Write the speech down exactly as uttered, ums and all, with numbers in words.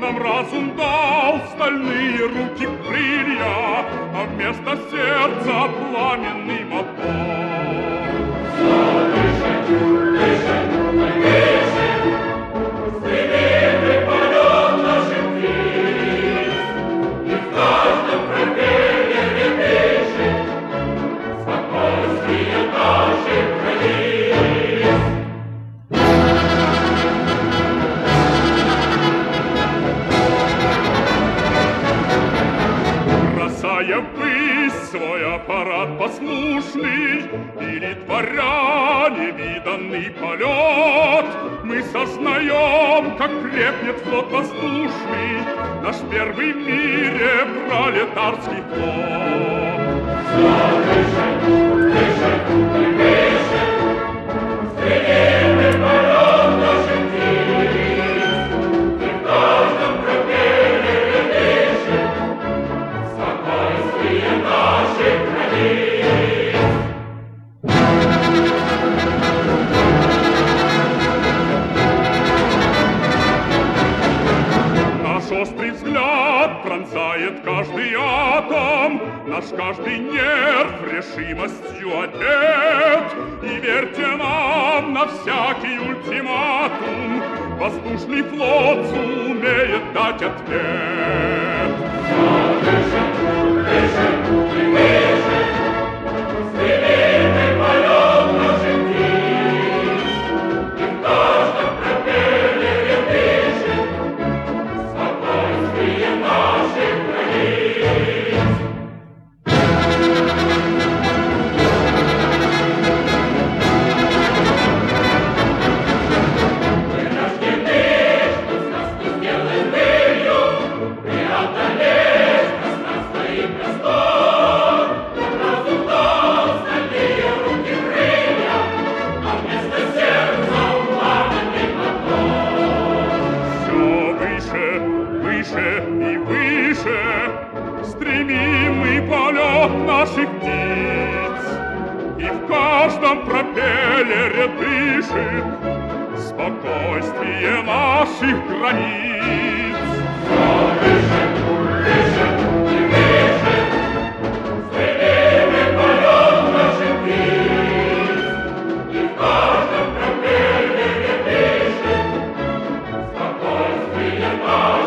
нам разум дал стальные руки крылья, а вместо сердца пламенный мотор. Выше, выше, выше, стремительный полет наших птиц, и в каждом пропеллере дышит спокойствие наших границ. Бросая ввысь свой аппарат послушный или творя невиданный полет, мы сознаем, как крепнет флот воздушный, наш первый в мире пролетарский флот. Выше, выше, выше, стремительный полет наших птиц, и в каждом пропеллере дышит спокойствие наших границ. Наш острый взгляд пронзает каждый атом, наш каждый нерв решимостью одет. И верьте нам на всякий ультиматум, воздушный флот сумеет дать ответ. Выше, выше, выше, стремительный полет наших птиц, и в каждом пропеллере дышит спокойствие наших границ. Мы рождены, что с нас не сделает былью, преодолеть пространство и простор. Нам разум дал стальные руки крылья, а вместо сердца пламенный мотор. Все выше, выше и выше стремимый полет наших птиц, и в каждом пропеллере дышит спокойствие наших границ. Выше, выше и выше стремимый полет наших птиц, и в каждом пропеллере дышит спокойствие наших границ.